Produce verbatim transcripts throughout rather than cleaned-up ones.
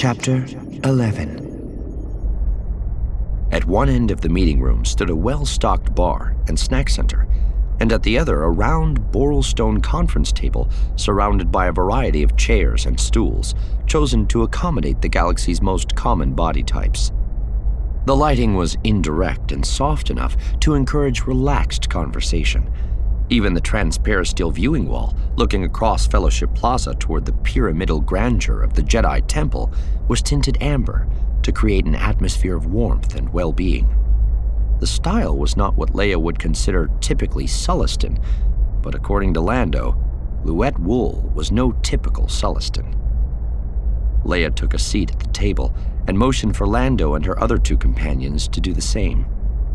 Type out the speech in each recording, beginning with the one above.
Chapter eleven. At one end of the meeting room stood a well-stocked bar and snack center, and at the other a round Borrelstone conference table surrounded by a variety of chairs and stools, chosen to accommodate the galaxy's most common body types. The lighting was indirect and soft enough to encourage relaxed conversation. Even the transperisteel viewing wall, looking across Fellowship Plaza toward the pyramidal grandeur of the Jedi Temple, was tinted amber to create an atmosphere of warmth and well-being. The style was not what Leia would consider typically Sullustan, but according to Lando, Luette Wool was no typical Sullustan. Leia took a seat at the table and motioned for Lando and her other two companions to do the same.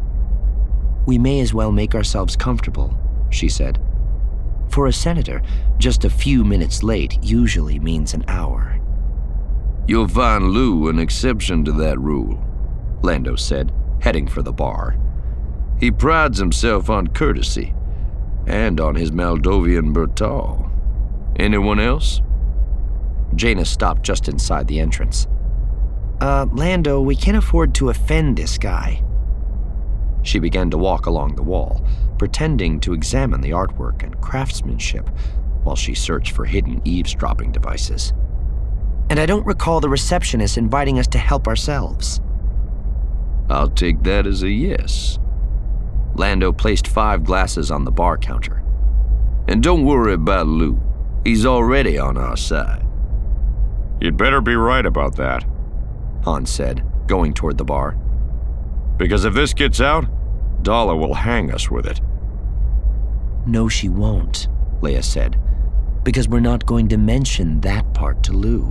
"We may as well make ourselves comfortable," she said. "For a senator, just a few minutes late usually means an hour." "You'll find Lou an exception to that rule," Lando said, heading for the bar. "He prides himself on courtesy, and on his Moldovan Bertal. Anyone else?" Jaina stopped just inside the entrance. Uh, Lando, we can't afford to offend this guy." She began to walk along the wall, pretending to examine the artwork and craftsmanship while she searched for hidden eavesdropping devices. "And I don't recall the receptionist inviting us to help ourselves." "I'll take that as a yes." Lando placed five glasses on the bar counter. "And don't worry about Lou. He's already on our side." "You'd better be right about that," Han said, going toward the bar. "Because if this gets out, Dala will hang us with it." "No, she won't," Leia said, "because we're not going to mention that part to Lou."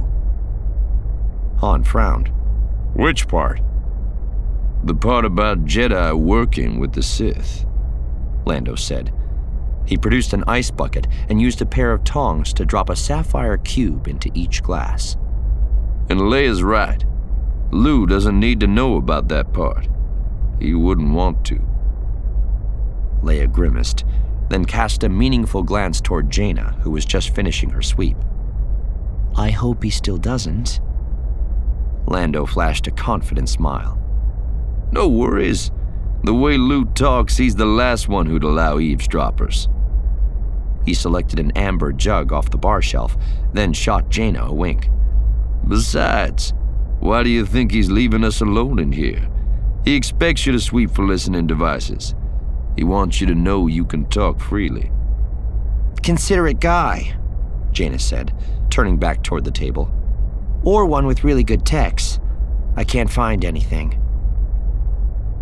Han frowned. "Which part?" "The part about Jedi working with the Sith," Lando said. He produced an ice bucket and used a pair of tongs to drop a sapphire cube into each glass. "And Leia's right. Lou doesn't need to know about that part. He wouldn't want to." Leia grimaced, then cast a meaningful glance toward Jaina, who was just finishing her sweep. "I hope he still doesn't." Lando flashed a confident smile. "No worries. The way Lou talks, he's the last one who'd allow eavesdroppers." He selected an amber jug off the bar shelf, then shot Jaina a wink. "Besides, why do you think he's leaving us alone in here? He expects you to sweep for listening devices. He wants you to know you can talk freely." "Considerate guy," Jaina said, turning back toward the table. "Or one with really good techs. I can't find anything."